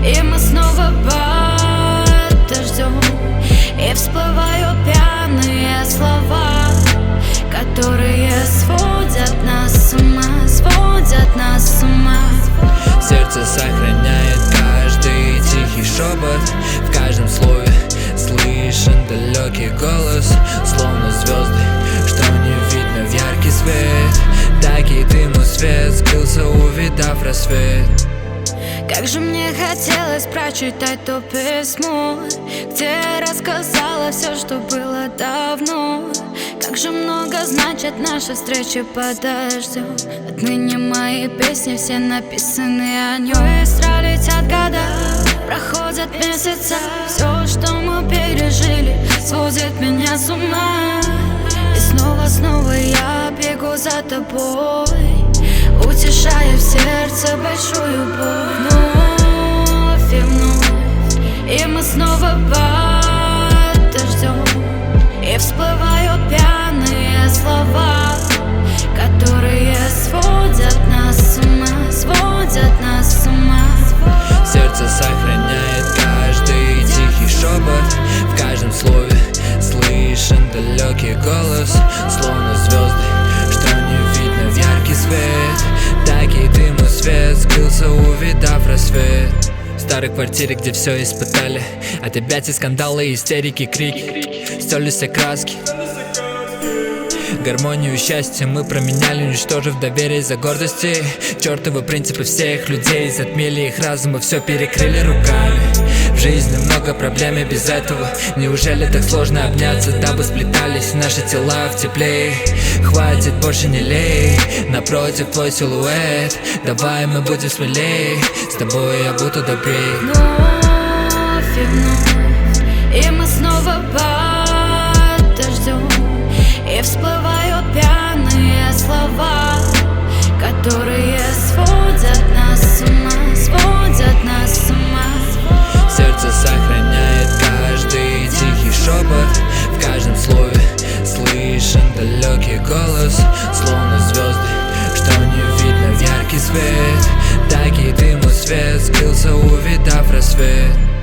И мы снова под дождем, и всплывают пьяные слова, которые сводят нас с ума, сводят нас с ума. Сердце сохраняет каждый тихий шепот, в каждом слове слышен далекий голос, словно звезды, что не видно в яркий свет. Так и дыму свет скрылся, увидав рассвет. Как же мне хотелось прочитать то письмо, где я рассказала все, что было давно. Как же много значит наши встречи под дождем. Отныне мои песни все написаны о нем. Быстро летят года, проходят месяцы, все, что мы пережили, сводит меня с ума. И снова я бегу за тобой, утешая в сердце большую боль. Вновь и вновь, и мы снова под дождем, и всплывают пьяные слова, которые сводят нас с ума, сводят нас с ума. Сердце сохраняет каждый тихий шепот, в каждом слове слышен далекий голос, словно звезды, что не видно в яркий свет. Так и дыму свет скрылся, увидав рассвет. В старой квартире, где все испытали, от опять и скандалы, истерики, крики, стерлись все краски. Гармонию и счастье мы променяли, уничтожив доверие из-за гордости. Чертовы принципы всех людей затмили их разум и все перекрыли руками. В жизни много проблем и без этого. Неужели так сложно обняться, дабы сплетались наши тела в тепле? Хватит, больше не лей, напротив твой силуэт. Давай мы будем смелей, с тобой я буду добрей. Вновь и вновь, и мы снова под дождем, и всплывают пьяные слова, которые сводят нас с ума, сводят нас с ума. Сердце сохраняет каждый тихий шепот, в каждом слове слышен далекий голос, словно звезды, что не видно в яркий свет. Так и дыму свет скрылся, увидав рассвет.